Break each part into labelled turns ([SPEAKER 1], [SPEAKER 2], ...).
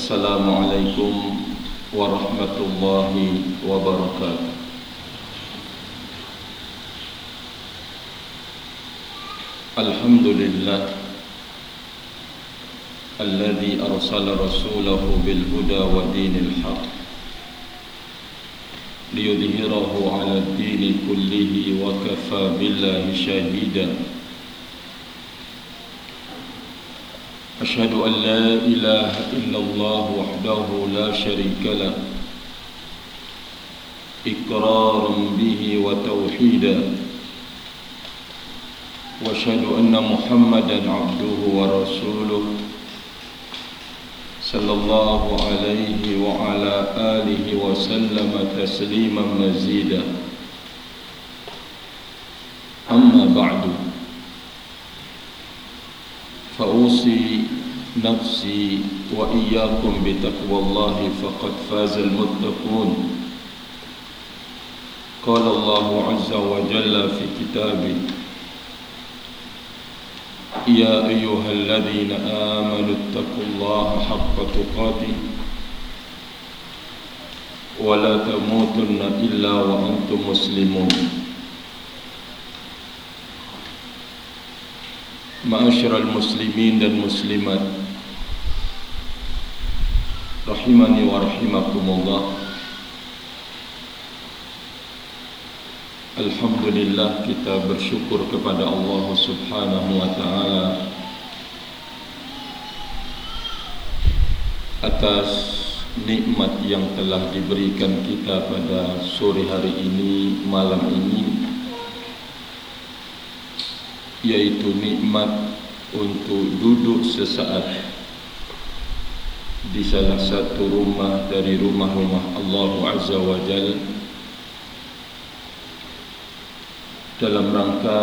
[SPEAKER 1] Assalamualaikum warahmatullahi wabarakatuh. Alhamdulillah alladzi arsala rasulahu bil huda wa dinil haq liyudhhirahu 'ala ad-dini kullihi wa kafa billahi shahida. أشهد أن لا إله إلا الله وحده لا شريك له إقرارا به وتوحيدا وأشهد أن محمدا عبده ورسوله صلى الله عليه وعلى آله وسلم تسليما مزيدا. أما بعد فأوصي نفسي وإياكم بتقوى الله فقد فاز المتقون. قال الله عز وجل في كتابه: يا أيها الذين آمنوا اتقوا الله حق تقاته ولا تموتن إلا وأنتم مسلمون. Ma'asyiral muslimin dan muslimat, rahimani wa rahimakumullah. Alhamdulillah, kita bersyukur kepada Allah Subhanahu wa ta'ala atas nikmat yang telah diberikan kita pada sore hari ini, malam ini, yaitu nikmat untuk duduk sesaat di salah satu rumah dari rumah-rumah Allah Azza wa Jalla dalam rangka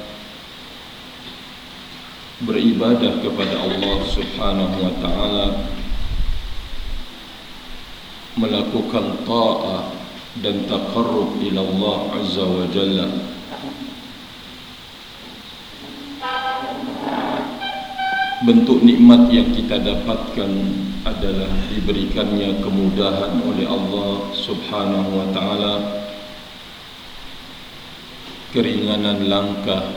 [SPEAKER 1] beribadah kepada Allah Subhanahu wa ta'ala, melakukan ta'ah dan taqarrub ila Allah Azza wa Jalla. Bentuk nikmat yang kita dapatkan adalah diberikannya kemudahan oleh Allah Subhanahu wa ta'ala, keringanan langkah,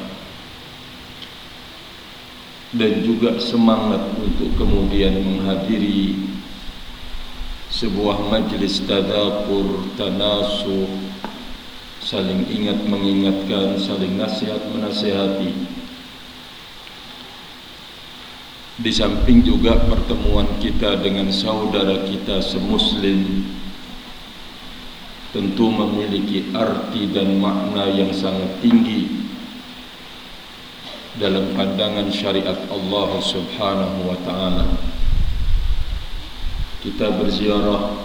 [SPEAKER 1] dan juga semangat untuk kemudian menghadiri sebuah majlis tadzakur, tanasuh, saling ingat mengingatkan, saling nasihat menasihati. Di samping juga pertemuan kita dengan saudara kita semuslim tentu memiliki arti dan makna yang sangat tinggi dalam pandangan syariat Allah Subhanahu wa ta'ala. Kita berziarah,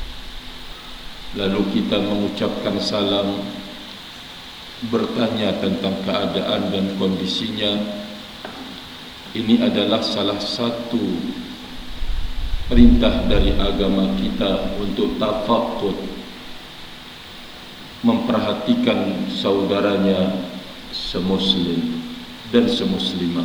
[SPEAKER 1] lalu kita mengucapkan salam, bertanya tentang keadaan dan kondisinya. Ini adalah salah satu perintah dari agama kita untuk tafaqud, memperhatikan saudaranya semuslim dan semuslimah.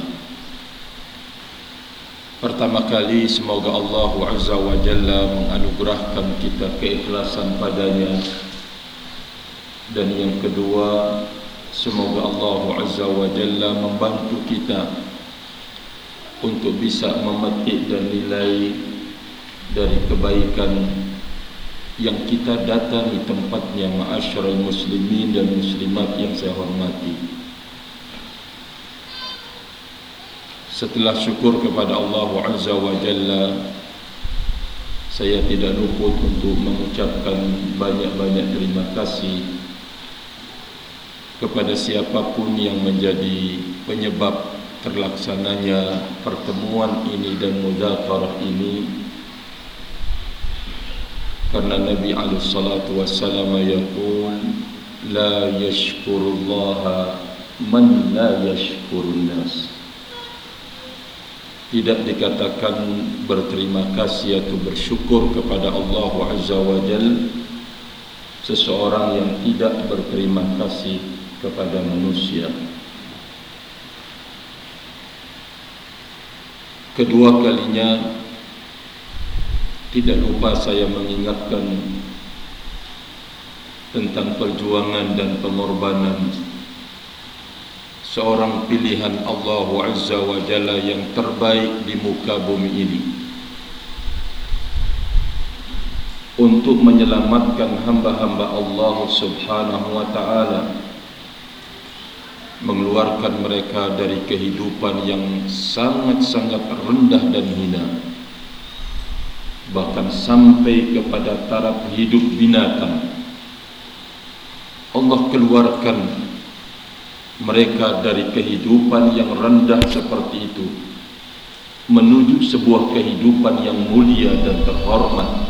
[SPEAKER 1] Pertama kali, semoga Allah Azza wa Jalla menganugerahkan kita keikhlasan padanya. Dan yang kedua, semoga Allah Azza wa Jalla membantu kita untuk bisa memetik dan nilai dari kebaikan yang kita datangi tempatnya. Ma'asyiral muslimin dan muslimat yang saya hormati, setelah syukur kepada Allah Azza wa Jalla, saya tidak luput untuk mengucapkan banyak-banyak terima kasih kepada siapapun yang menjadi penyebab terlaksananya pertemuan ini dan mudzakarah ini. Karena Nabi alaihi salatu wassalam yaqul, la yashkurullaha man la yashkurun nas. Tidak dikatakan berterima kasih atau bersyukur kepada Allah Azza wa Jalla seseorang yang tidak berterima kasih kepada manusia. Kedua kalinya tidak lupa saya mengingatkan tentang perjuangan dan pengorbanan seorang pilihan Allah Azza wa Jalla yang terbaik di muka bumi ini untuk menyelamatkan hamba-hamba Allah Subhanahu wa ta'ala, mengeluarkan mereka dari kehidupan yang sangat-sangat rendah dan hina, bahkan sampai kepada taraf hidup binatang. Allah keluarkan mereka dari kehidupan yang rendah seperti itu menuju sebuah kehidupan yang mulia dan terhormat.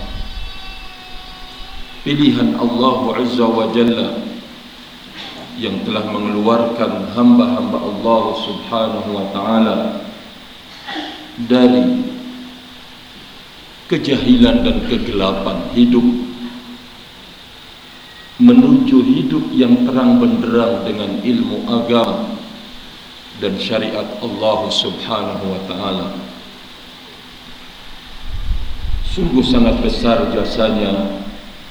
[SPEAKER 1] Pilihan Allah Azza wa Jalla yang telah mengeluarkan hamba-hamba Allah Subhanahu wa ta'ala dari kejahilan dan kegelapan hidup menuju hidup yang terang benderang dengan ilmu agama dan syariat Allah Subhanahu wa ta'ala. Sungguh sangat besar jasanya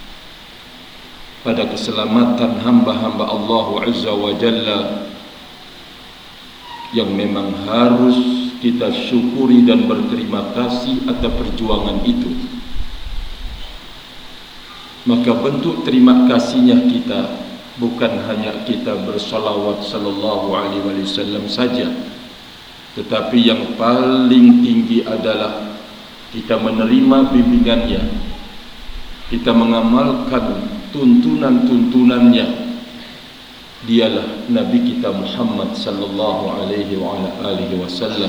[SPEAKER 1] pada keselamatan hamba-hamba Allah Azza wa Jalla yang memang harus kita syukuri dan berterima kasih atas perjuangan itu. Maka bentuk terima kasihnya kita bukan hanya kita bersalawat sallallahu alaihi wasallam saja, tetapi yang paling tinggi adalah kita menerima bimbingannya, kita mengamalkan tuntunan-tuntunannya. Dialah Nabi kita Muhammad sallallahu alaihi wasallam.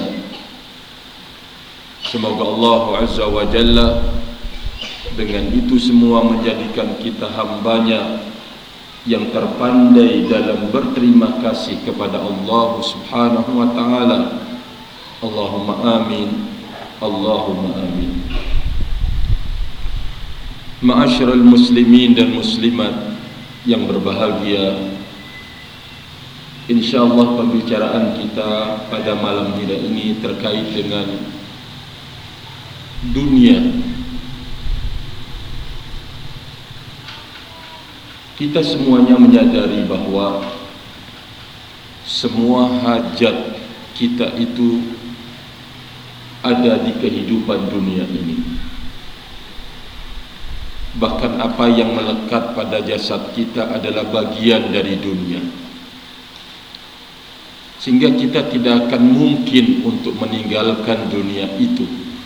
[SPEAKER 1] Semoga Allah Azza wa Jalla dengan itu semua menjadikan kita hambanya yang terpandai dalam berterima kasih kepada Allah Subhanahu wa ta'ala. Allahumma amin, Allahumma amin. Ma'asyiral muslimin dan muslimat yang berbahagia, insyaallah pembicaraan kita pada malam ini terkait dengan dunia. Kita semuanya menyadari bahwa semua hajat kita itu ada di kehidupan dunia ini. Bahkan apa yang melekat pada jasad kita adalah bagian dari dunia, sehingga kita tidak akan mungkin untuk meninggalkan dunia itu.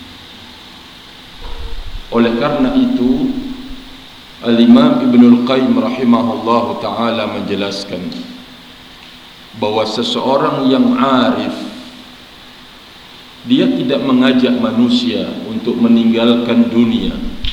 [SPEAKER 1] Oleh karena itu, Al-Imam Ibnul Qayyim rahimahullahu ta'ala menjelaskan bahwa seseorang yang arif, dia tidak mengajak manusia untuk meninggalkan dunia.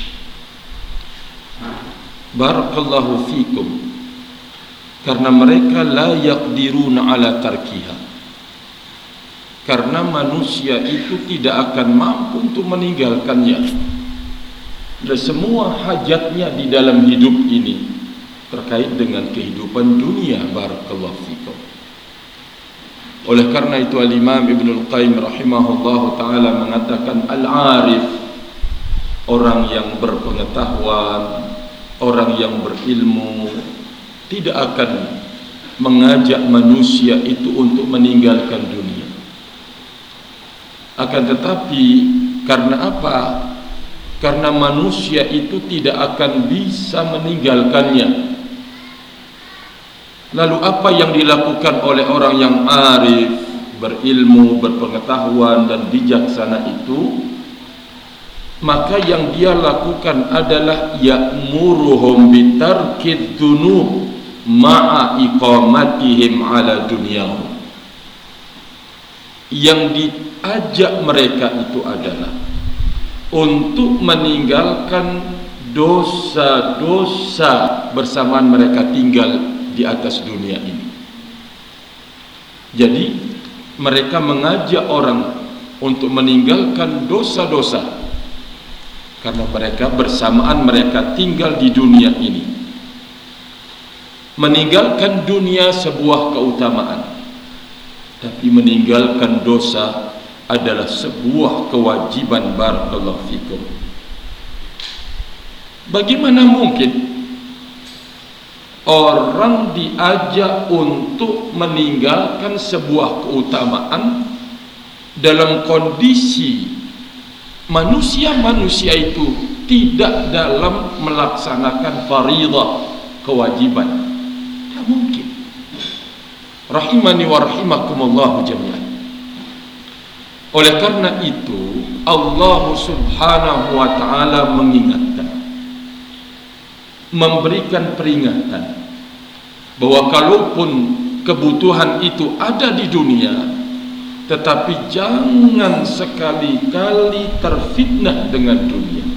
[SPEAKER 1] Barakallahu fikum. Karena mereka la yaqdiruna ala tarkiha. Karena manusia itu tidak akan mampu untuk meninggalkannya. Dan semua hajatnya di dalam hidup ini terkait dengan kehidupan dunia. Barakallahu fikum. Oleh karena itu Al-Imam Ibnul Qayyim rahimahullahu ta'ala mengatakan al-arif, orang yang berpengetahuan, orang yang berilmu, tidak akan mengajak manusia itu untuk meninggalkan dunia. Akan tetapi karena apa? Karena manusia itu tidak akan bisa meninggalkannya. Lalu apa yang dilakukan oleh orang yang arif, berilmu, berpengetahuan dan bijaksana itu? Maka yang dia lakukan adalah ya'muruhum bitarkid dzunub ma'a iqamatihim ala dunyahum. Yang diajak mereka itu adalah untuk meninggalkan dosa-dosa bersamaan mereka tinggal di atas dunia ini. Jadi mereka mengajak orang untuk meninggalkan dosa-dosa karena mereka bersamaan mereka tinggal di dunia ini. Meninggalkan dunia sebuah keutamaan, tapi meninggalkan dosa adalah sebuah kewajiban. Barakallahu fikum. Bagaimana mungkin orang diajak untuk meninggalkan sebuah keutamaan dalam kondisi manusia-manusia itu tidak dalam melaksanakan fariḍah, kewajiban? Tidak mungkin. Rahimani wa rahimakumullah jami'an. Oleh karena itu Allah subhanahu wa ta'ala mengingatkan, memberikan peringatan bahwa kalaupun kebutuhan itu ada di dunia, tetapi jangan sekali-kali terfitnah dengan dunia.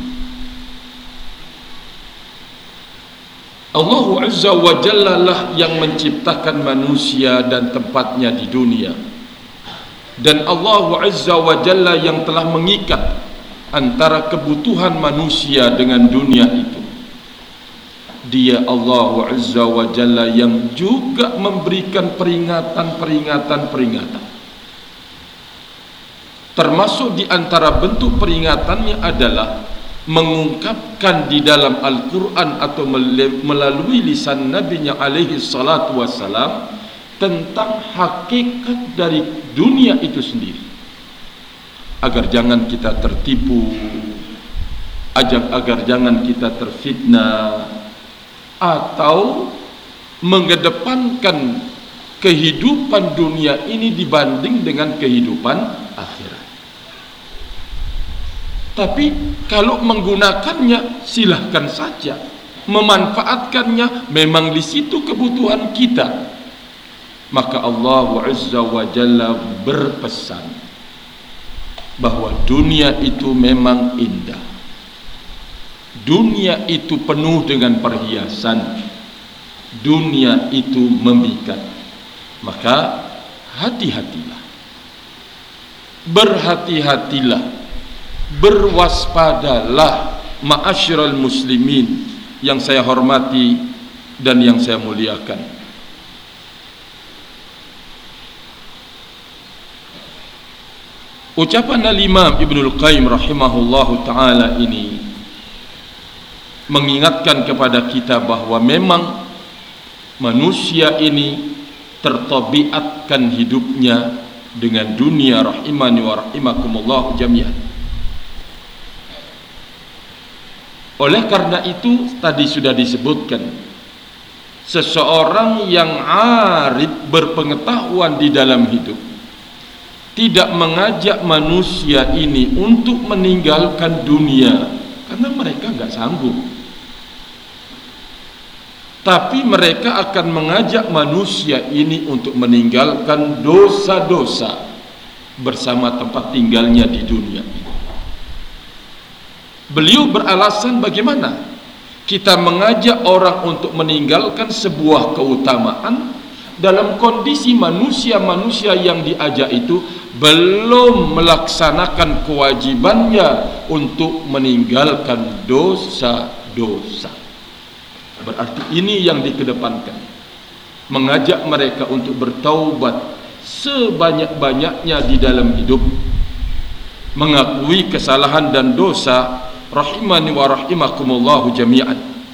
[SPEAKER 1] Allah Azza wa Jalla lah yang menciptakan manusia dan tempatnya di dunia, dan Allah Azza wa Jalla yang telah mengikat antara kebutuhan manusia dengan dunia itu. Dia Allah Azza wa Jalla yang juga memberikan peringatan. Termasuk di antara bentuk peringatannya adalah mengungkapkan di dalam Al-Quran atau melalui lisan Nabi-Nya alaihi salatu wassalam tentang hakikat dari dunia itu sendiri, agar jangan kita tertipu, agar jangan kita terfitnah, atau mengedepankan kehidupan dunia ini dibanding dengan kehidupan akhirat. Tapi kalau menggunakannya silahkan saja, memanfaatkannya memang di situ kebutuhan kita. Maka Allah Azza wa Jalla berpesan bahwa dunia itu memang indah, dunia itu penuh dengan perhiasan, dunia itu memikat. Maka hati-hatilah, berhati-hatilah, berwaspadalah ma'asyiral muslimin yang saya hormati dan yang saya muliakan. Ucapan Al-Imam Ibnul Qayyim rahimahullahu ta'ala ini mengingatkan kepada kita bahwa memang manusia ini tertabiatkan hidupnya dengan dunia, rahimani wa rahimakumullah jami'an. Oleh karena itu tadi sudah disebutkan, seseorang yang arif berpengetahuan di dalam hidup tidak mengajak manusia ini untuk meninggalkan dunia karena mereka enggak sanggup, tapi mereka akan mengajak manusia ini untuk meninggalkan dosa-dosa bersama tempat tinggalnya di dunia ini. Beliau beralasan bagaimana kita mengajak orang untuk meninggalkan sebuah keutamaan dalam kondisi manusia-manusia yang diajak itu belum melaksanakan kewajibannya untuk meninggalkan dosa-dosa. Berarti ini yang dikedepankan, mengajak mereka untuk bertaubat sebanyak-banyaknya di dalam hidup, mengakui kesalahan dan dosa, rahimani wa rahimakumullahu jami'an.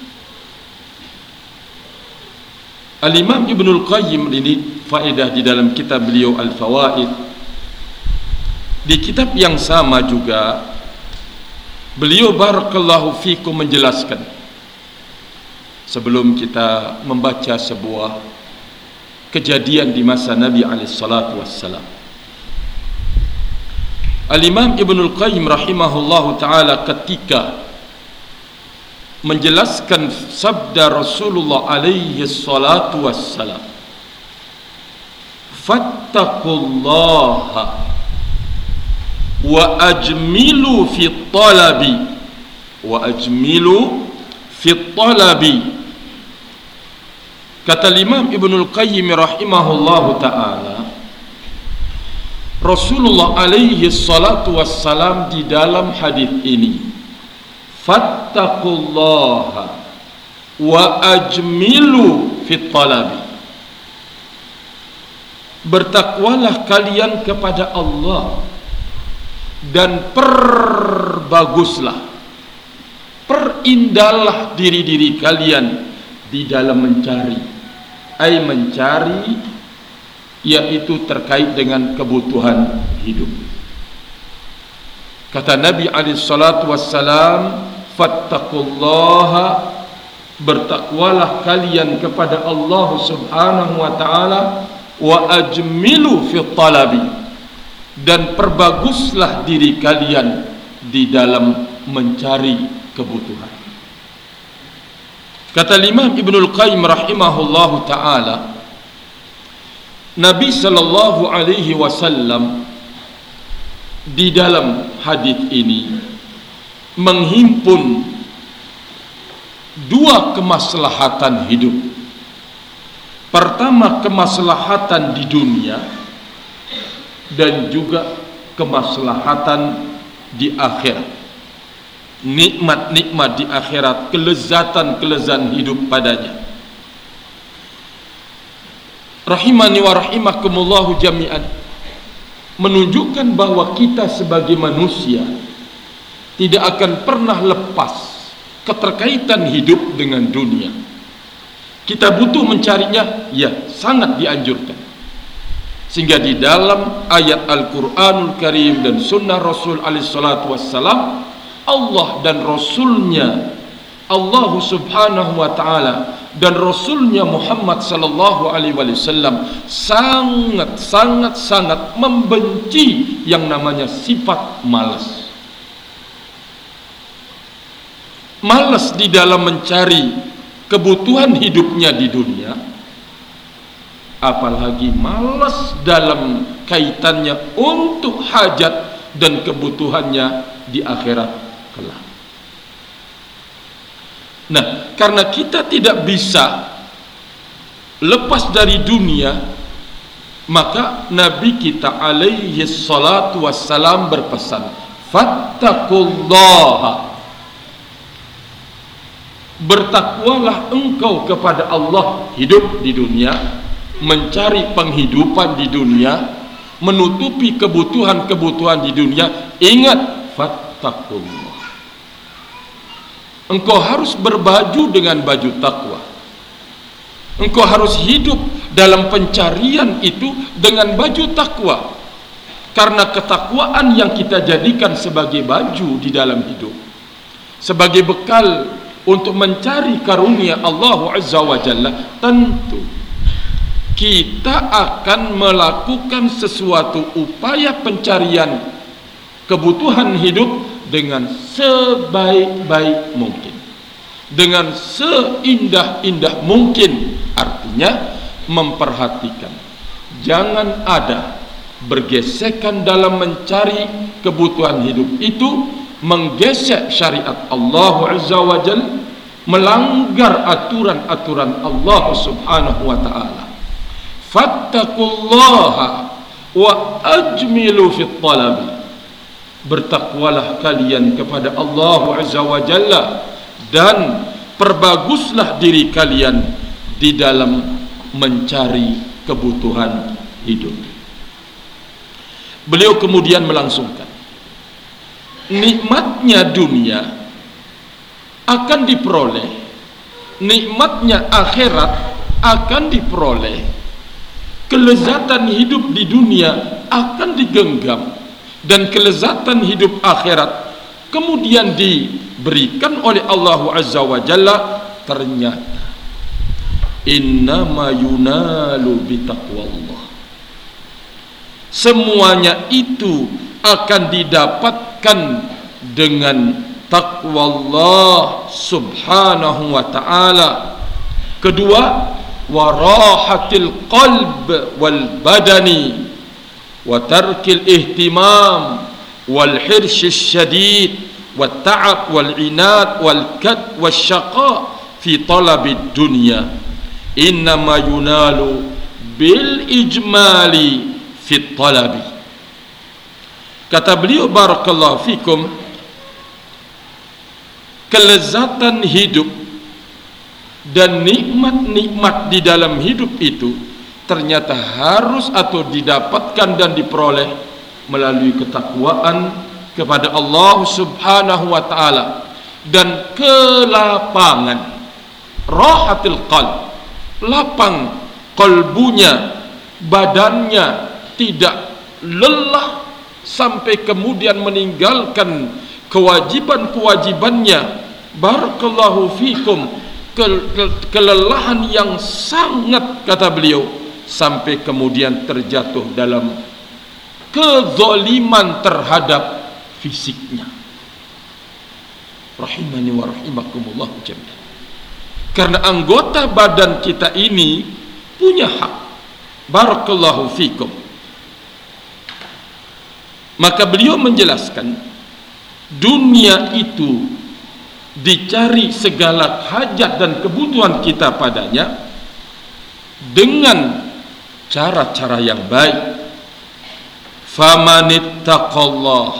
[SPEAKER 1] Al-Imam Ibnul Qayyim ini faedah di dalam kitab beliau Al-Fawaid. Di kitab yang sama juga beliau barakallahu fikum menjelaskan, sebelum kita membaca sebuah kejadian di masa Nabi alaihi salatu wassalam, Al-Imam Ibnul Qayyim rahimahullahu ta'ala ketika menjelaskan sabda Rasulullah alaihi salatu wassalam, fattaqullaha wa ajmilu fi talabi, wa ajmilu fi talabi. Kata Imam Ibnul Qayyim rahimahullahu ta'ala, Rasulullah alaihi salatu wassalam di dalam hadis ini, fattaqullaha wa ajmilu fit talabi, bertakwalah kalian kepada Allah dan perbaguslah perindahlah diri-diri kalian di dalam mencari, yaitu terkait dengan kebutuhan hidup. Kata Nabi alaihi salatu wassalam, fattaqullaha, bertakwalah kalian kepada Allah subhanahu wa ta'ala, wa ajmilu fi talabi, dan perbaguslah diri kalian di dalam mencari kebutuhan. Kata Imam Ibnul Qayyim rahimahullahu ta'ala, Nabi sallallahu alaihi wasallam di dalam hadis ini menghimpun dua kemaslahatan hidup. Pertama, kemaslahatan di dunia, dan juga kemaslahatan di akhirat. Nikmat-nikmat di akhirat, kelezatan-kelezatan hidup padanya. Rahimani wa rahimakumullahu jami'an, menunjukkan bahwa kita sebagai manusia tidak akan pernah lepas keterkaitan hidup dengan dunia. Kita butuh mencarinya, ya, sangat dianjurkan. Sehingga di dalam ayat Al-Quranul Karim dan sunnah Rasul alaihi salatu wassalam, Allah dan Rasulnya, Allah subhanahu wa ta'ala dan Rasulnya Muhammad sallallahu alaihi wasallam sangat membenci yang namanya sifat malas. Malas di dalam mencari kebutuhan hidupnya di dunia, apalagi malas dalam kaitannya untuk hajat dan kebutuhannya di akhirat kelak. Nah, karena kita tidak bisa lepas dari dunia, maka Nabi kita alaihi salatu wassalam berpesan, fattaqullaha, bertakwalah engkau kepada Allah, hidup di dunia, mencari penghidupan di dunia, menutupi kebutuhan-kebutuhan di dunia. Ingat, fattaqullah, engkau harus berbaju dengan baju takwa. Engkau harus hidup dalam pencarian itu dengan baju takwa, karena ketakwaan yang kita jadikan sebagai baju di dalam hidup, sebagai bekal untuk mencari karunia Allah Azza wa Jalla, tentu kita akan melakukan sesuatu upaya pencarian kebutuhan hidup dengan sebaik-baik mungkin, dengan seindah-indah mungkin. Artinya memperhatikan, jangan ada bergesekan dalam mencari kebutuhan hidup itu, menggesek syariat Allah Azza wa Jalla, melanggar aturan-aturan Allah subhanahu wa ta'ala. Fattaqullaha wa ajmilu fit talabi, bertakwalah kalian kepada Allah Azza wa Jalla dan perbaguslah diri kalian di dalam mencari kebutuhan hidup. Beliau kemudian melangsungkan, nikmatnya dunia akan diperoleh, nikmatnya akhirat akan diperoleh, kelezatan hidup di dunia akan digenggam, dan kelezatan hidup akhirat kemudian diberikan oleh Allah Azza wa Jalla. Ternyata innama yunalu bitaqwallah, semuanya itu akan didapatkan dengan takwa Allah subhanahu wa ta'ala. Kedua, warahatil qalb wal badani wa tarkil ihtimam wal hirsh syadid wat ta'ab wal inad wal kad wasyaqa fi talabid dunya. Innama yunalu bil ijmali fi talabi. Kata beliau, barakallahu fikum, kelezatan hidup dan nikmat-nikmat di dalam hidup itu ternyata harus atau didapatkan dan diperoleh melalui ketakwaan kepada Allah subhanahu wa ta'ala, dan kelapangan. Rahatil qalb, lapang kalbunya, badannya, tidak lelah sampai kemudian meninggalkan kewajiban-kewajibannya. Barakallahu fikum, kelelahan yang sangat, kata beliau, sampai kemudian terjatuh dalam kezaliman terhadap fisiknya. Rahimani wa rahimakumullah jami'an. Karena anggota badan kita ini punya hak. Barakallahu fikum. Maka beliau menjelaskan, dunia itu dicari segala hajat dan kebutuhan kita padanya dengan cara-cara yang baik. Famanittaqallaha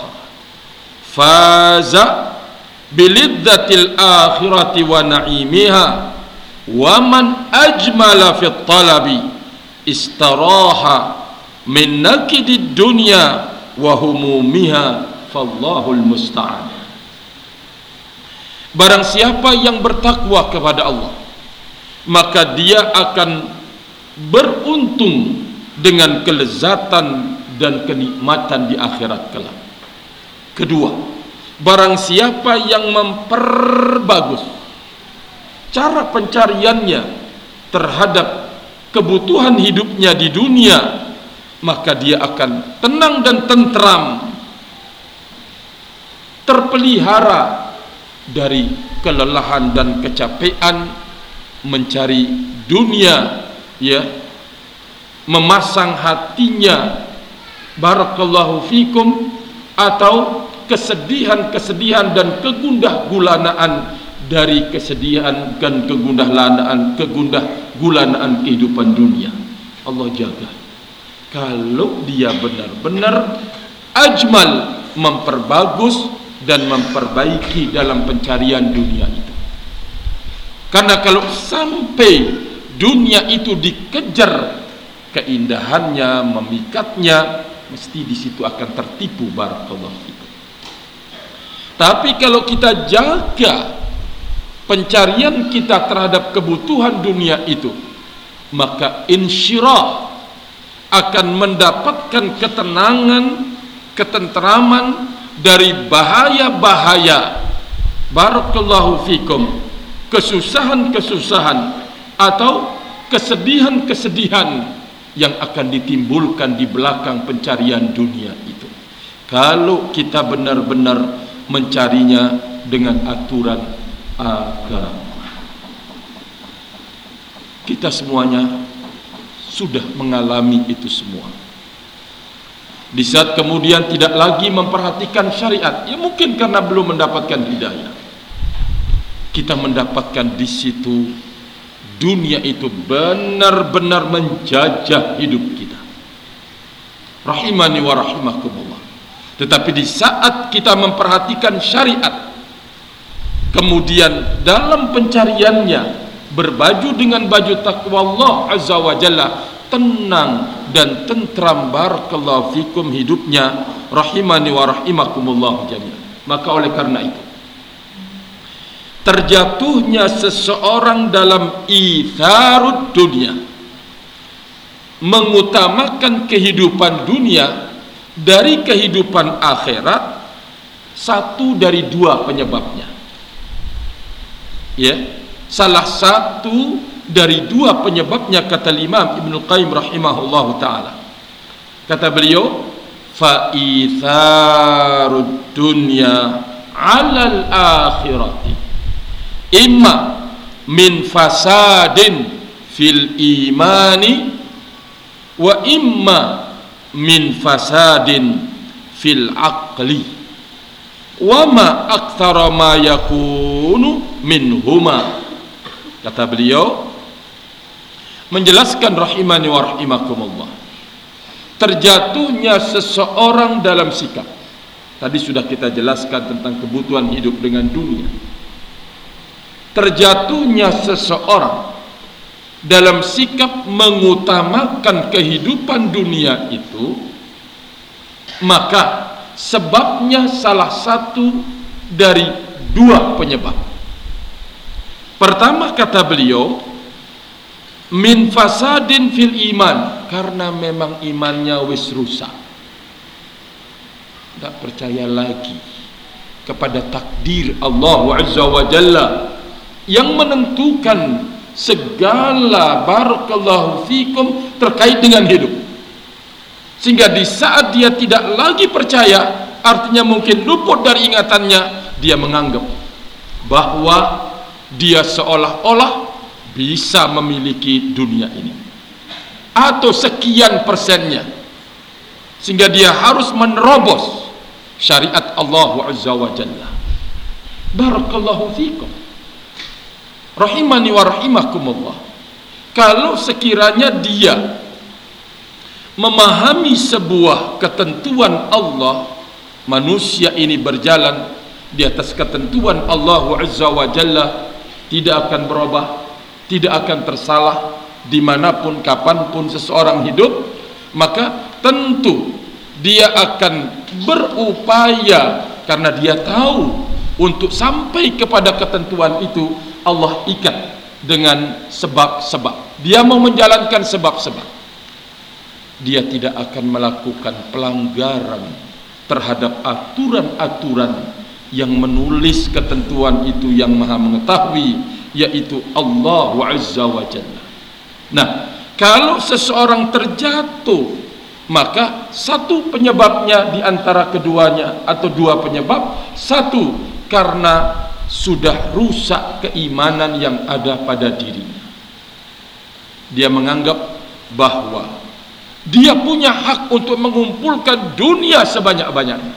[SPEAKER 1] faza bilidzatil akhirati wa na'imiha wa man ajmala fit talabi istaraha min nakidid dunya wa humumiha fallahul musta'an. Barang siapa yang bertakwa kepada Allah, maka dia akan beruntung dengan kelezatan dan kenikmatan di akhirat kelak. Kedua, barang siapa yang memperbagus cara pencariannya terhadap kebutuhan hidupnya di dunia, maka dia akan tenang dan tentram, terpelihara dari kelelahan dan kecapean mencari dunia, ya, memasang hatinya, barakallahu fikum, atau kesedihan-kesedihan dan kegundah gulanaan dari kesedihan dan kegundah gulanaan kehidupan dunia. Allah jaga. Kalau dia benar-benar ajmal, memperbagus dan memperbaiki dalam pencarian dunia itu. Karena kalau sampai dunia itu dikejar keindahannya, memikatnya, mesti di situ akan tertipu, barakallahu fikum. Tapi kalau kita jaga pencarian kita terhadap kebutuhan dunia itu, maka insyirah akan mendapatkan ketenangan, ketenteraman dari bahaya-bahaya, barakallahu fikum, kesusahan-kesusahan atau kesedihan-kesedihan yang akan ditimbulkan di belakang pencarian dunia itu. Kalau kita benar-benar mencarinya dengan aturan agama. Kita semuanya sudah mengalami itu semua. Di saat kemudian tidak lagi memperhatikan syariat, ya mungkin karena belum mendapatkan hidayah, kita mendapatkan di situ dunia itu benar-benar menjajah hidup kita. Rahimani wa rahimakumullah. Tetapi di saat kita memperhatikan syariat, kemudian dalam pencariannya berbaju dengan baju takwa Allah Azza wa Jalla, tenang dan tentram, barakallahu fikum, hidupnya. Rahimani wa rahimakumullah jami'an. Maka oleh karena itu, terjatuhnya seseorang dalam itharud dunia, mengutamakan kehidupan dunia dari kehidupan akhirat, satu dari dua penyebabnya. Ya, salah satu dari dua penyebabnya, kata Imam Ibnu Qayyim rahimahullahu taala. Kata beliau, fa itharud dunya 'alal akhirati imma min fasadin fil imani wa imma min fasadin fil aqli wa ma aktsara ma yakunu minhuma. Kata beliau menjelaskan, rahimani wa rahimakumullah, terjatuhnya seseorang dalam sikap, tadi sudah kita jelaskan tentang kebutuhan hidup dengan dunia. Terjatuhnya seseorang dalam sikap mengutamakan kehidupan dunia itu, maka sebabnya salah satu dari dua penyebab. Pertama, kata beliau, min fasadin fil iman, karena memang imannya wis rusak, tidak percaya lagi kepada takdir Allah Azza wa Jalla yang menentukan segala barakallahu fikum terkait dengan hidup. Sehingga di saat dia tidak lagi percaya, artinya mungkin luput dari ingatannya, dia menganggap bahwa dia seolah-olah bisa memiliki dunia ini atau sekian persennya, sehingga dia harus menerobos syariat Allah Azza wa Jalla. Barakallahu fikum, rahimani wa rahimakumullah. Kalau sekiranya dia memahami sebuah ketentuan Allah, manusia ini berjalan di atas ketentuan Allah Azza wa Jalla, tidak akan berubah, tidak akan tersalah dimanapun kapanpun seseorang hidup, maka tentu dia akan berupaya, karena dia tahu untuk sampai kepada ketentuan itu Allah ikat dengan sebab-sebab. Dia mau menjalankan sebab-sebab. Dia tidak akan melakukan pelanggaran terhadap aturan-aturan yang menulis ketentuan itu yang maha mengetahui, yaitu Allah Azza wa Jalla. Nah, kalau seseorang terjatuh, maka satu penyebabnya di antara keduanya, atau dua penyebab. Satu, karena sudah rusak keimanan yang ada pada dirinya. Dia menganggap bahwa dia punya hak untuk mengumpulkan dunia sebanyak-banyaknya,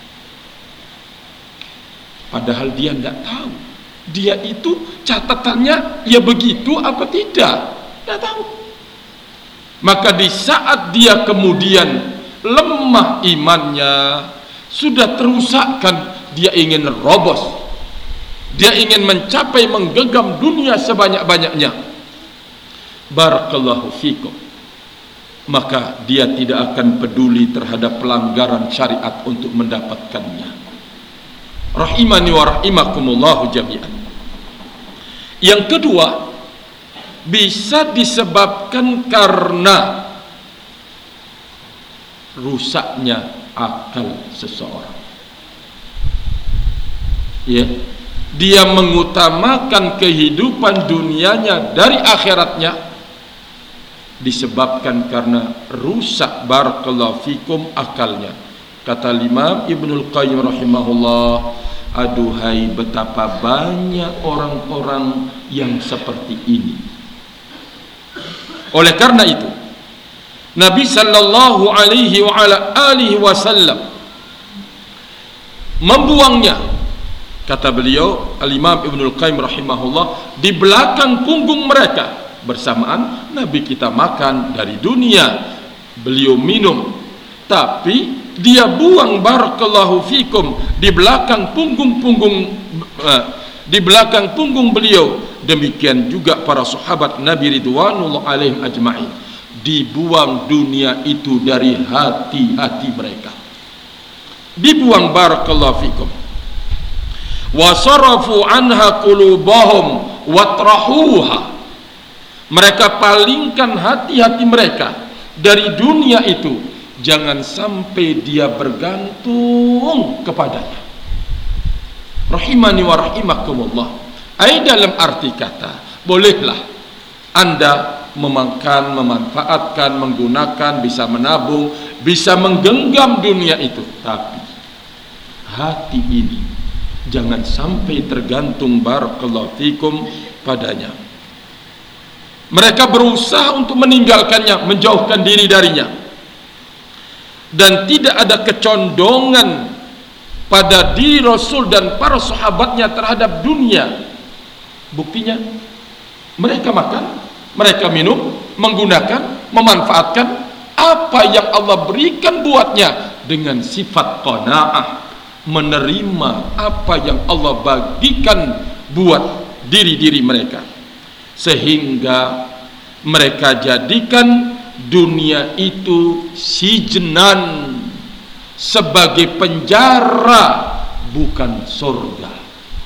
[SPEAKER 1] padahal dia tidak tahu dia itu catatannya ya begitu apa tidak, tidak tahu. Maka di saat dia kemudian lemah imannya, sudah terusakkan, dia ingin robos, dia ingin mencapai menggenggam dunia sebanyak-banyaknya, barakallahu fikum, maka dia tidak akan peduli terhadap pelanggaran syariat untuk mendapatkannya. Rahimani wa rahimakumullahu jami'an. Yang kedua, bisa disebabkan karena rusaknya akal seseorang. Ya, dia mengutamakan kehidupan dunianya dari akhiratnya, disebabkan karena rusak barakallahu fikum akalnya. Kata Imam Ibnul Qayyim rahimahullah, aduhai betapa banyak orang-orang yang seperti ini. Oleh karena itu, Nabi sallallahu alaihi wa ala alihi wasallam membuangnya, kata beliau Al-Imam Ibnul Qayyim rahimahullah, di belakang punggung mereka. Bersamaan Nabi kita makan dari dunia, beliau minum, tapi dia buang barakallahu fikum di belakang punggung beliau. Demikian juga para sahabat Nabi ridwanullah alaihim ajma'in, dibuang dunia itu dari hati-hati mereka, dibuang barakallahu fikum. Wa sarafu anha qulubahum watrahuha, mereka palingkan hati-hati mereka dari dunia itu, jangan sampai dia bergantung kepadanya. Rahimani wa rahimakumullah. Dalam arti kata, bolehlah Anda memakan, memanfaatkan, menggunakan, bisa menabung, bisa menggenggam dunia itu, tapi hati ini jangan sampai tergantung barakallahu fikum padanya. Mereka berusaha untuk meninggalkannya, menjauhkan diri darinya, dan tidak ada kecondongan pada diri Rasul dan para sahabatnya terhadap dunia. Buktinya, mereka makan, mereka minum, menggunakan, memanfaatkan apa yang Allah berikan buatnya dengan sifat qanaah, menerima apa yang Allah bagikan buat diri-diri mereka, sehingga mereka jadikan dunia itu sijnan, sebagai penjara, bukan surga.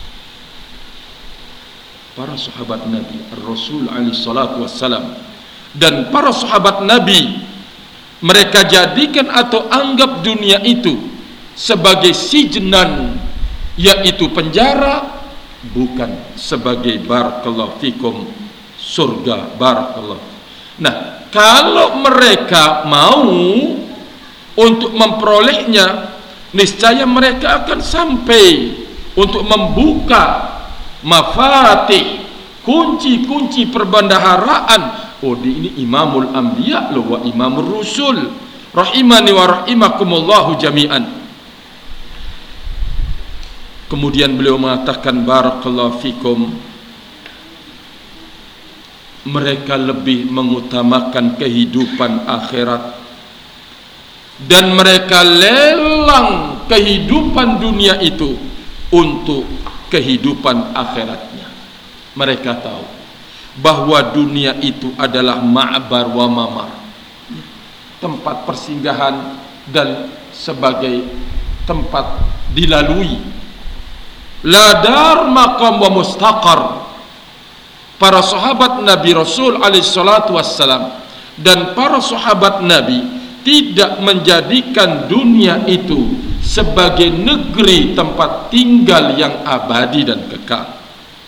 [SPEAKER 1] para sahabat Nabi, Rasul alaihi salatu wassalam, dan para sahabat Nabi, mereka jadikan atau anggap dunia itu sebagai sijnan, yaitu penjara, bukan sebagai barakallahu fikum surga. Barakallahu. Nah, kalau mereka mau untuk memperolehnya, niscaya mereka akan sampai untuk membuka mafatih, kunci-kunci perbendaharaan. Oh, ini Imamul Anbiya loh, wa Imamul Rusul, rahimani wa rahimakumullahu jami'an. Kemudian beliau mengatakan barakallahu fikum, mereka lebih mengutamakan kehidupan akhirat, dan mereka lelang kehidupan dunia itu untuk kehidupan akhiratnya. Mereka tahu bahwa dunia itu adalah ma'bar wa mamar, tempat persinggahan dan sebagai tempat dilalui, ladar maqam wa mustaqar. Para sahabat Nabi Rasul alaihi salatu wassalam dan para sahabat Nabi tidak menjadikan dunia itu sebagai negeri tempat tinggal yang abadi dan kekal.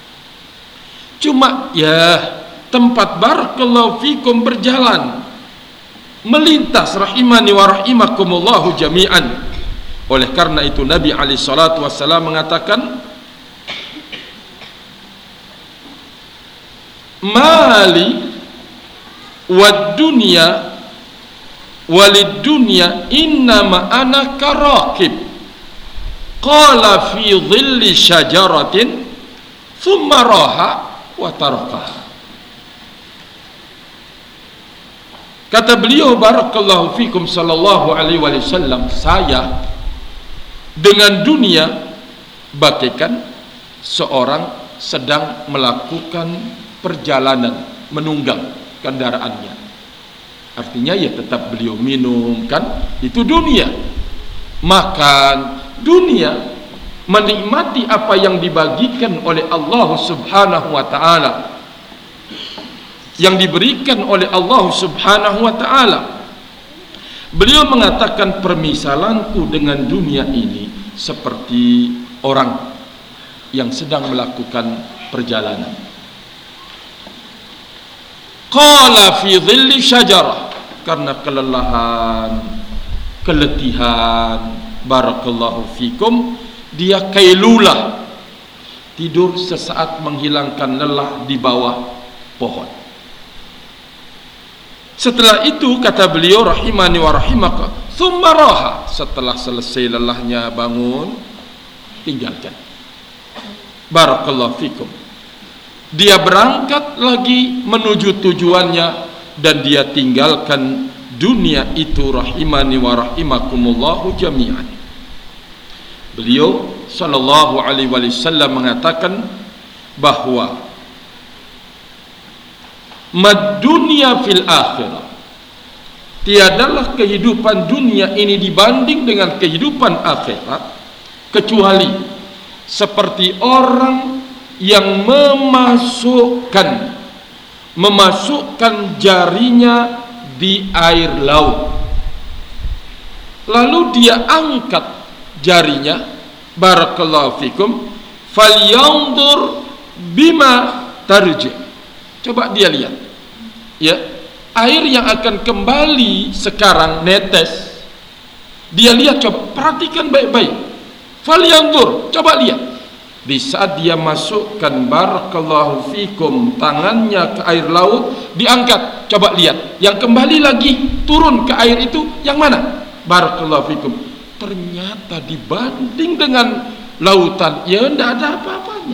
[SPEAKER 1] Cuma ya tempat barakallahu fikum berjalan, melintas, rahimani wa rahimakumullahu jami'an. Oleh karena itu Nabi alaihi salatu wassalam mengatakan, mali wad dunya walid dunya innama ana karakib qala fi dhilli syajaratin thumma raha wa tarakaha. Kata beliau barakallahu fikum sallallahu alaihi wasallam, saya dengan dunia bagaikan seorang sedang melakukan perjalanan, menunggang kendaraannya. Artinya ya tetap beliau minum, kan itu dunia, makan dunia, menikmati apa yang dibagikan oleh Allah subhanahu wa ta'ala, yang diberikan oleh Allah subhanahu wa ta'ala. Beliau mengatakan, permisalanku dengan dunia ini seperti orang yang sedang melakukan perjalanan. Qala fi dhilli syajarah, karena kelelahan, keletihan, barakallahu fikum, dia kailulah, tidur sesaat menghilangkan lelah di bawah pohon. Setelah itu kata beliau rahimani wa rahimaka, thumma raha, setelah selesai lelahnya bangun, tinggalkan. Barakallahu fikum. Dia berangkat lagi menuju tujuannya dan dia tinggalkan dunia itu, rahimani wa rahimakumullahu jami'an. Beliau sallallahu alaihi wasallam mengatakan bahwa mad dunya fil akhirah, tiadalah kehidupan dunia ini dibanding dengan kehidupan akhirat kecuali seperti orang yang memasukkan jarinya di air laut, lalu dia angkat jarinya, barakallahu fikum, falyanzur bima tarji. Coba dia lihat, ya, air yang akan kembali sekarang netes, dia lihat, coba perhatikan baik-baik, falyanzur, coba lihat. Di saat dia masukkan barakallahu fikum tangannya ke air laut, diangkat, coba lihat, yang kembali lagi turun ke air itu yang mana? Barakallahu fikum. Ternyata dibanding dengan lautan, ya tidak ada apa-apanya.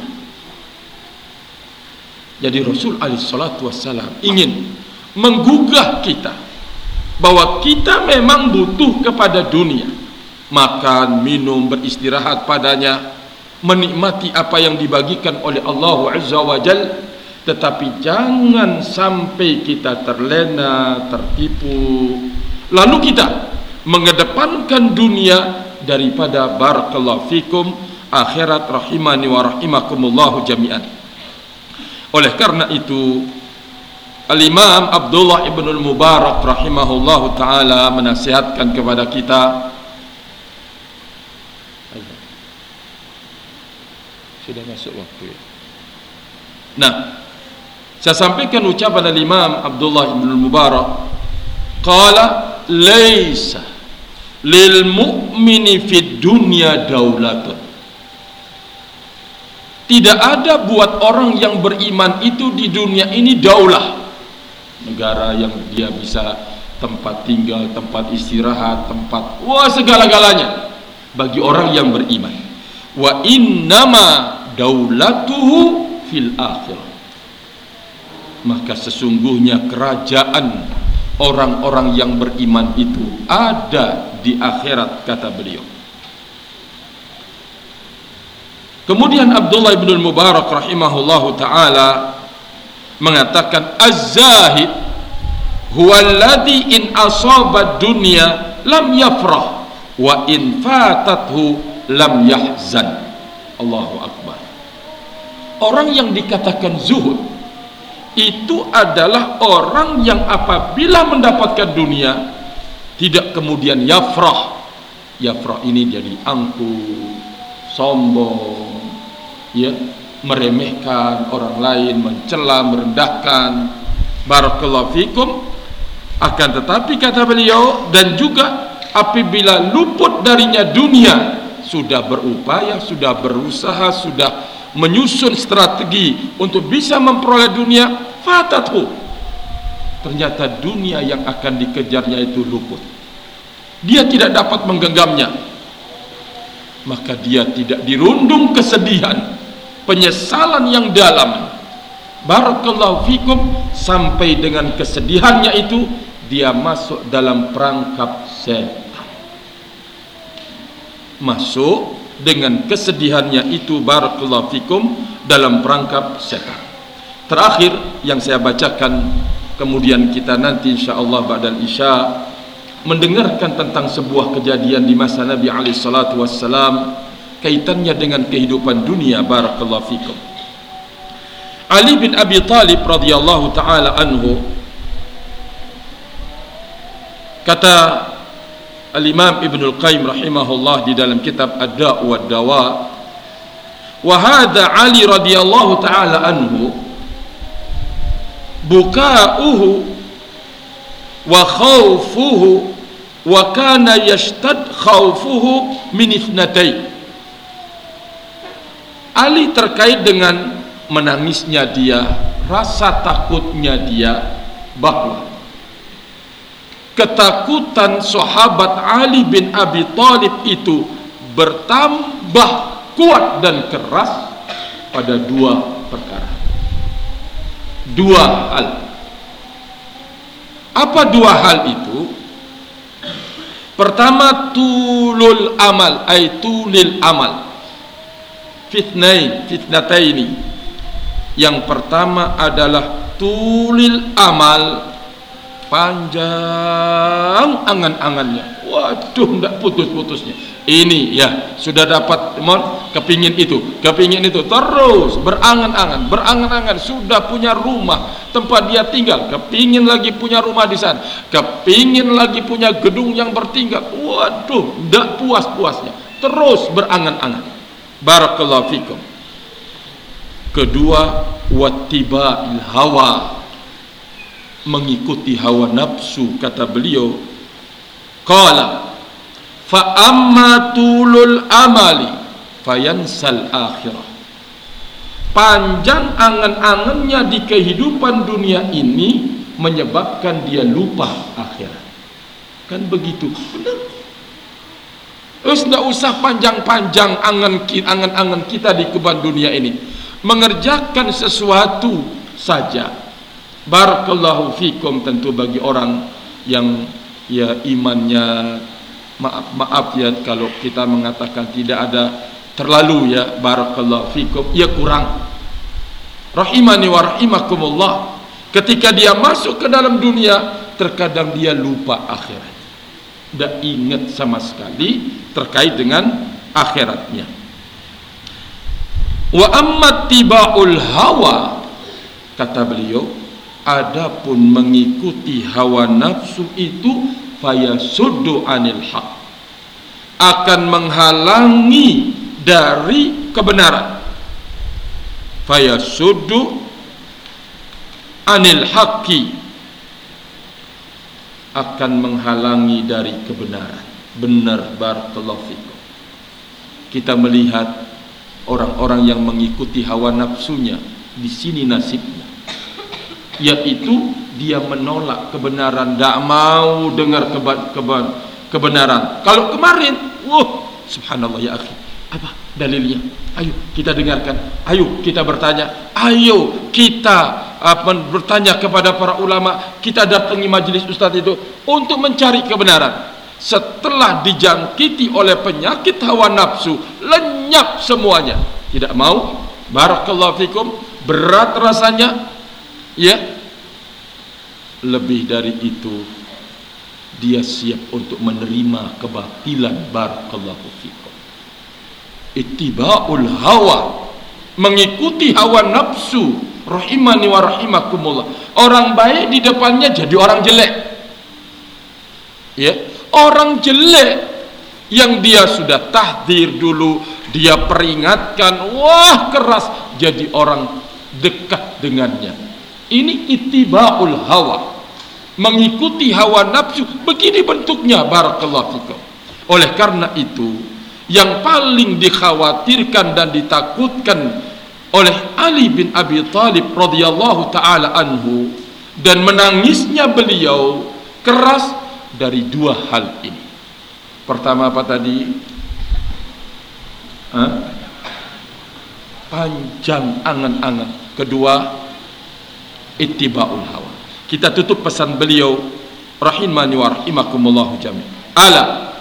[SPEAKER 1] Jadi Rasul alaihi salatu wassalam ingin menggugah kita bahwa kita memang butuh kepada dunia, makan, minum, beristirahat padanya, menikmati apa yang dibagikan oleh Allah Azza wa Jal, tetapi jangan sampai kita terlena, tertipu, lalu kita mengedepankan dunia daripada barakallahu fikum akhirat, rahimani wa rahimakumullahu jami'an. Oleh karena itu, Al-Imam Abdullah ibn al-Mubarak rahimahullahu ta'ala menasihatkan kepada kita. Sudah masuk waktu ya. Nah, saya sampaikan ucapan Al-Imam Abdullah ibn al-Mubarak. Qala laisa lil mu'mini fid dunya daulatun. Tidak ada buat orang yang beriman itu di dunia ini daulah, negara yang dia bisa tempat tinggal, tempat istirahat, tempat segala-galanya bagi orang yang beriman. Wa innama daulatuhu fil akhirah. Maka sesungguhnya kerajaan orang-orang yang beriman itu ada di akhirat, kata beliau. Kemudian Abdullah ibn al-Mubarak rahimahullahu ta'ala mengatakan, az-zahid huwa alladhi in asaba dunya lam yafrah wa in fatathu lam yahzan. Allahu akbar. Orang yang dikatakan zuhud itu adalah orang yang apabila mendapatkan dunia tidak kemudian yafrah. Yafrah ini jadi angkuh, sombong, ya, meremehkan orang lain, mencela, merendahkan. Barakallahu fikum. Akan tetapi kata beliau, dan juga apabila luput darinya dunia, sudah berupaya, sudah berusaha, sudah menyusun strategi untuk bisa memperoleh dunia, fatathu, ternyata dunia yang akan dikejarnya itu luput, dia tidak dapat menggenggamnya, maka dia tidak dirundung kesedihan, penyesalan yang dalam, barakallahu fikum, sampai dengan kesedihannya itu dia masuk dalam perangkap setan. Masuk dengan kesedihannya itu, barakallahu fikum, dalam perangkap setan. Terakhir yang saya bacakan, kemudian kita nanti insyaallah ba'dal isya mendengarkan tentang sebuah kejadian di masa Nabi alaihi salatu wassalam, kaitannya dengan kehidupan dunia, barakallahu fikum. Ali bin Abi Thalib radhiyallahu taala anhu, kata Al-Imam Ibnul Qayyim rahimahullah di dalam kitab Ad-Da' wa Ad-Dawa, wa hadha Ali radhiyallahu taala anhu buka'uhu wa khawfuhu wa kana yashtad khawfuhu min ithnatain. Ali terkait dengan menangisnya dia, rasa takutnya dia, bahwa ketakutan sahabat Ali bin Abi Thalib itu bertambah kuat dan keras pada dua perkara, dua hal. Apa dua hal itu? Pertama, tulul amal, ay tulil amal, fitnataini. Yang pertama adalah tulil amal, panjang angan-angannya, waduh, tidak putus-putusnya. Ini ya, sudah dapat, kepingin itu, terus berangan-angan, sudah punya rumah tempat dia tinggal, kepingin lagi punya rumah di sana, kepingin lagi punya gedung yang bertingkat, waduh, tidak puas-puasnya, terus berangan-angan. Barakallahu fikum. Kedua, wattiba'il hawa, mengikuti hawa nafsu, kata beliau. Qala fa amma tulul amali fayansal akhirah. Panjang angan-angannya di kehidupan dunia ini menyebabkan dia lupa akhirat. Kan begitu, benar. Terus tidak usah panjang-panjang angan-angan kita di kehidupan dunia ini, mengerjakan sesuatu saja. Barakallahu fikum. Tentu bagi orang yang ya imannya, maaf ya kalau kita mengatakan tidak ada, terlalu ya, barakallahu fikum, ya kurang. Rahimani wa rahimakumullah. Ketika dia masuk ke dalam dunia, terkadang dia lupa akhirat, tidak ingat sama sekali terkait dengan akhiratnya. Wa amma tiba'ul hawa, Kata beliau, adapun mengikuti hawa nafsu itu fayasuddu anil haq, akan menghalangi dari kebenaran. Fayasuddu anil haqqi, akan menghalangi dari kebenaran. Benar, barakallahu fikum. Kita melihat orang-orang yang mengikuti hawa nafsunya, di sini nasibnya, yaitu dia menolak kebenaran, tidak mau dengar kebenaran. Kalau kemarin, subhanallah ya akhi, apa dalilnya? Ayo kita dengarkan, ayo kita bertanya, ayo kita bertanya kepada para ulama, kita datangi majelis ustaz itu untuk mencari kebenaran. Setelah dijangkiti oleh penyakit hawa nafsu, lenyap semuanya, tidak mau, barakallahu fikum, berat rasanya, ya. Lebih dari itu, dia siap untuk menerima kebatilan, barakallahu fikum. Ittiba'ul hawa, mengikuti hawa nafsu, rahimani wa rahimakumullah. Orang baik di depannya jadi orang jelek, ya. Orang jelek yang dia sudah tahdzir dulu, dia peringatkan, wah keras, jadi orang dekat dengannya. Ini ittiba'ul hawa, mengikuti hawa nafsu. Begini bentuknya, barakallahu fikum. Oleh karena itu, yang paling dikhawatirkan dan ditakutkan oleh Ali bin Abi Thalib radhiyallahu taala anhu, dan menangisnya beliau keras dari dua hal ini. Pertama apa tadi? Panjang angan-angan. Kedua, ittiba'ul hawa. Kita tutup pesan beliau rahimani wa rahimakumullah jami'an. Ala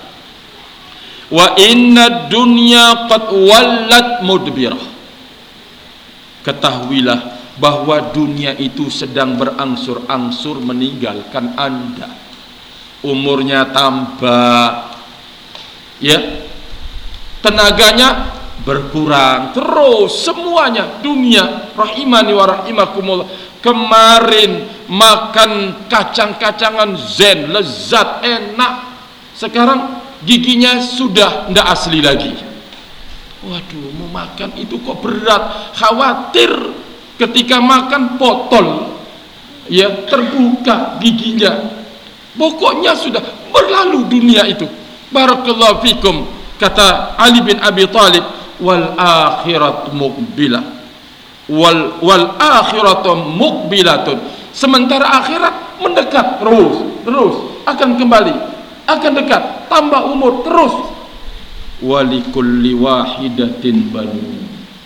[SPEAKER 1] wa inna dunya qad wallat mudbirah. Ketahuilah bahwa dunia itu sedang berangsur-angsur meninggalkan Anda. Umurnya tambah, ya, tenaganya berkurang terus, semuanya dunia, rahimani wa rahimakumullah. Kemarin makan kacang-kacangan zen, lezat, enak, sekarang giginya sudah tidak asli lagi. Waduh, mau makan itu kok berat, khawatir ketika makan potol, ya, terbuka giginya. Pokoknya sudah berlalu dunia itu. Barakallahu fikum. Kata Ali bin Abi Thalib, wal akhirat muqbilah, wal akhiratu muqbilatun. Sementara akhirat mendekat terus akan kembali, akan dekat, tambah umur terus. Walikulli wahidatin banun,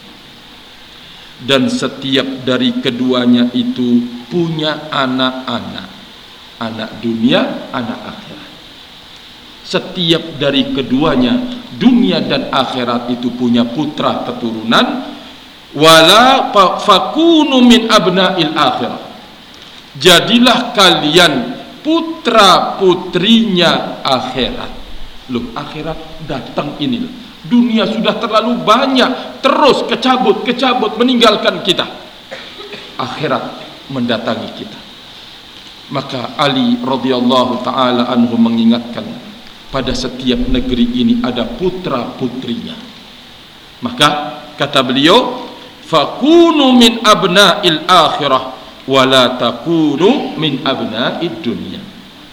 [SPEAKER 1] dan setiap dari keduanya itu punya anak-anak. Anak dunia, anak akhirat. Setiap dari keduanya, dunia dan akhirat itu punya putra keturunan. Wala fakunu min abna'il akhirat. Jadilah kalian putra putrinya akhirat. Loh, akhirat datang ini. Dunia sudah terlalu banyak, terus kecabut meninggalkan kita. Akhirat mendatangi kita. Maka Ali radhiyallahu taala anhu mengingatkan, pada setiap negeri ini ada putra putrinya. Maka kata beliau, fakunu min abna'il akhirah wala takunu min abna'id dunya.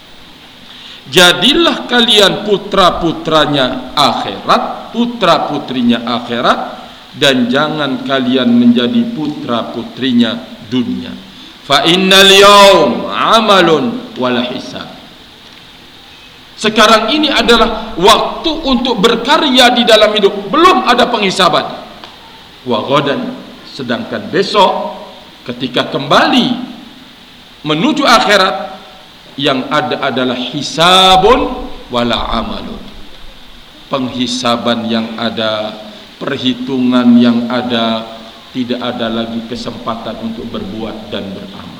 [SPEAKER 1] Jadilah kalian putra putranya akhirat, putra putrinya akhirat, dan jangan kalian menjadi putra putrinya dunia. Fa innal yawm amalun wala hisab. Sekarang ini adalah waktu untuk berkarya di dalam hidup, belum ada penghisaban. Wa ghadan, sedangkan besok ketika kembali menuju akhirat, yang ada adalah hisabun wala amalun. Penghisaban yang ada, perhitungan yang ada, tidak ada lagi kesempatan untuk berbuat dan beramal.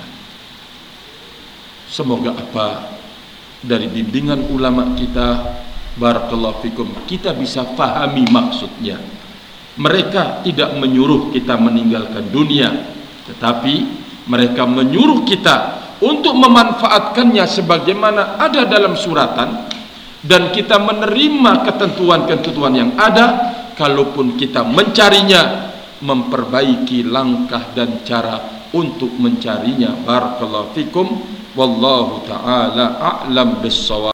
[SPEAKER 1] Semoga apa dari bimbingan ulama kita, barakallahu fikum, kita bisa pahami maksudnya. Mereka tidak menyuruh kita meninggalkan dunia, tetapi Mereka menyuruh kita untuk memanfaatkannya sebagaimana ada dalam suratan, dan kita menerima ketentuan-ketentuan yang ada. Kalaupun kita mencarinya, memperbaiki langkah dan cara untuk mencarinya. Barakallahu fikum, wallahu ta'ala a'lam bissawab.